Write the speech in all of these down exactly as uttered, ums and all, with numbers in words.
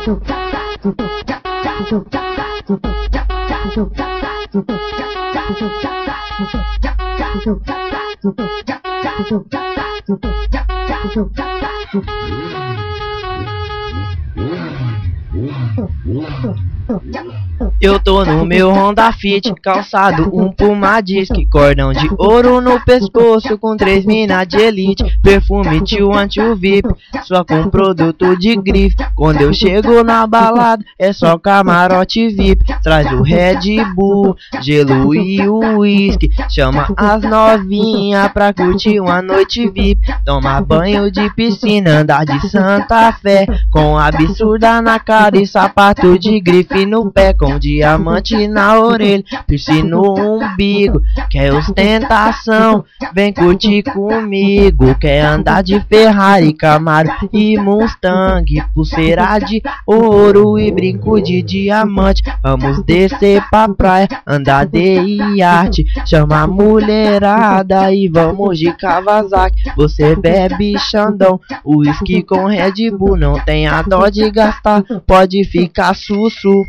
Eu tô no meu Honda Fit, calçado um Puma Disc, cordão de ouro no pescoço com três mina de elite, perfume tio anti-V I P, só com produto de grife. Quando eu chego na balada é só camarote V I P, traz o Red Bull, gelo e o uísque, chama as novinha pra curtir uma noite V I P, toma banho de piscina, andar de Santa Fé, com absurda na cara e sapato de grife no pé, com diamante na orelha, piercing no umbigo. Quer ostentação? Vem curtir comigo. Quer andar de Ferrari, Camaro e Mustang, pulseira de ouro e brinco de diamante. Vamos descer pra praia, andar de iate, chama a mulherada e vamos de Kawasaki. Você bebe Xandão, uísque com Red Bull, não tenha dó de gastar, pode ficar sussu.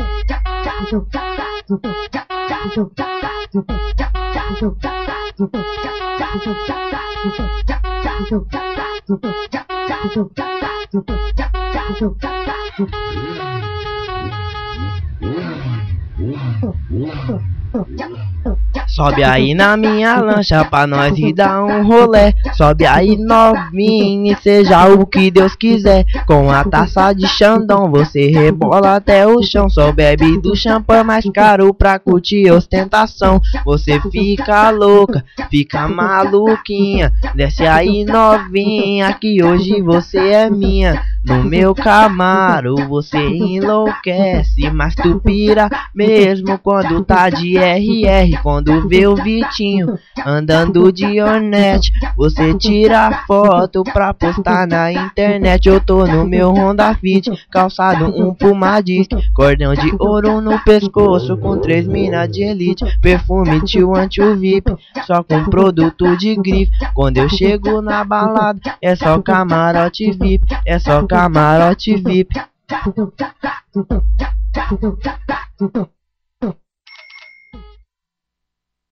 Sobe aí na minha lancha pra nós ir dar um rolé. Sobe aí novinha e seja o que Deus quiser. Com a taça de Xandão você rebola até o chão. Só bebe do champanhe mais caro pra curtir ostentação. Você fica louca, fica maluquinha. Desce aí novinha que hoje você é minha. No meu Camaro você enlouquece, mas tu pira mesmo quando tá de R R. Quando vê o Vitinho andando de Hornet, você tira foto pra postar na internet. Eu tô no meu Honda Fit, calçado um Puma Disc, cordão de ouro no pescoço com três mina de elite, perfume tio anti-V I P, só com produto de grife. Quando eu chego na balada é só camarote V I P, é só camarote V I P.